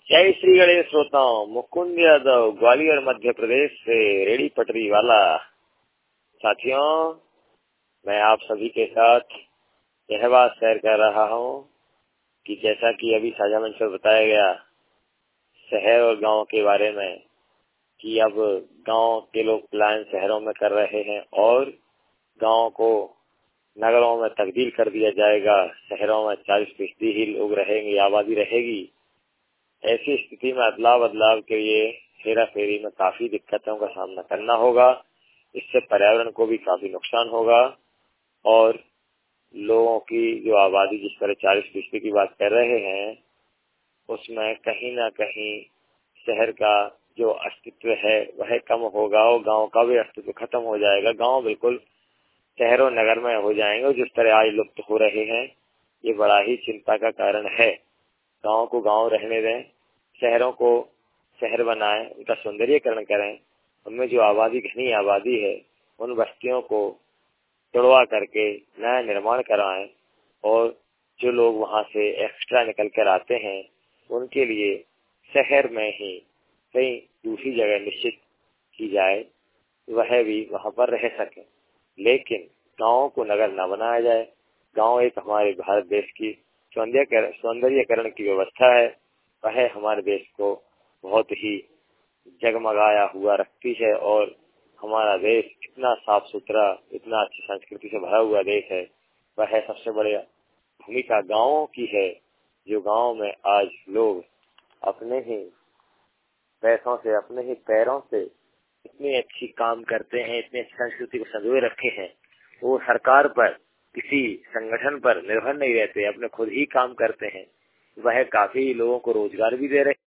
जय श्री गणेश श्रोताओं, मुकुंद यादव ग्वालियर मध्य प्रदेश से रेडी पटरी वाला। साथियों, मैं आप सभी के साथ यह बात शेयर कर रहा हूँ कि जैसा कि अभी साझा मंच पर बताया गया शहर और गांव के बारे में कि अब गांव के लोग प्लान शहरों में कर रहे हैं और गांव को नगरों में तब्दील कर दिया जाएगा। शहरों में 40% ही लोग रहेंगे, आबादी रहेगी। ऐसी स्थिति में बदलाव के लिए हेरा फेरी में काफी दिक्कतों का सामना करना होगा। इससे पर्यावरण को भी काफी नुकसान होगा और लोगों की जो आबादी जिस तरह 40% की बात कर रहे हैं उसमें कहीं ना कहीं शहर का जो अस्तित्व है वह कम होगा और गांव का भी अस्तित्व खत्म हो जाएगा। गांव बिल्कुल शहरों नगर में हो जाएंगे। जिस तरह आज लुप्त हो रहे हैं ये बड़ा ही चिंता का कारण है। गांव को गांव रहने दें, शहरों को शहर बनाएं, उनका सौंदर्यीकरण करें। उनमें जो घनी आबादी है उन बस्तियों को तोड़वा करके नया निर्माण कराएं और जो लोग वहां से एक्स्ट्रा निकल कर आते हैं उनके लिए शहर में ही कहीं दूसरी जगह निश्चित की जाए, वह भी वहां पर रह सके। लेकिन गाँव को नगर न बनाया जाए। गाँव एक हमारे भारत देश की सौंदर्यीकरण की व्यवस्था है। वह हमारे देश को बहुत ही जगमगाया हुआ रखती है और हमारा देश इतना साफ सुथरा, इतना अच्छी संस्कृति से भरा हुआ देश है। वह सबसे बड़ी भूमिका गाँवों की है। जो गाँव में आज लोग अपने ही पैसों से, अपने ही पैरों से इतनी अच्छी काम करते हैं, इतनी अच्छी संस्कृति को संजोए रखे हैं, वो सरकार पर, किसी संगठन पर निर्भर नहीं रहते, अपने खुद ही काम करते हैं। वह काफी लोगों को रोजगार भी दे रहे